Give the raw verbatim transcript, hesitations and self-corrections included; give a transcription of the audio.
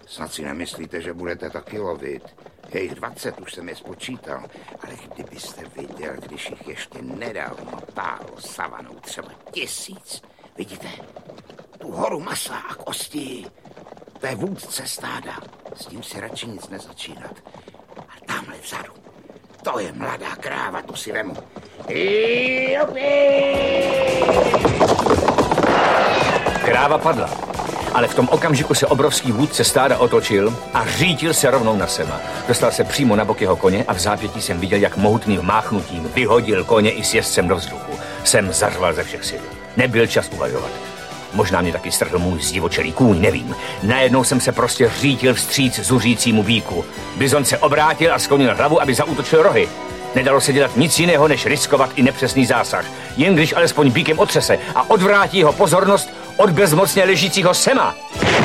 Snad si nemyslíte, že budete taky lovit. Je jich dvacet, už jsem je spočítal. Ale kdybyste viděl, když jich ještě nedávno táhlo savanou třeba tisíc. Vidíte? Tu horu masa a kostí. To je vůdce stáda. S tím si radši nic nezačínat. A tamhle vzadu. To je mladá kráva, tu si vemu. Kráva padla. Ale v tom okamžiku se obrovský vůdce stáda otočil a řítil se rovnou na Sema. Dostal se přímo na bok jeho koně a v zápětí jsem viděl, jak mohutným máchnutím vyhodil koně i s jezdcem do vzduchu. Sem zařval ze všech sil. Nebyl čas uvažovat. Možná mě taky strhl můj zdivočelý kůň, nevím. Najednou jsem se prostě řítil vstříc zuřícímu býku. Bizon se obrátil a sklonil hlavu, aby zaútočil rohy. Nedalo se dělat nic jiného, než riskovat i nepřesný zásah. Jen když alespoň býkem otřese a odvrátí jeho pozornost od bezmocně ležícího Sema.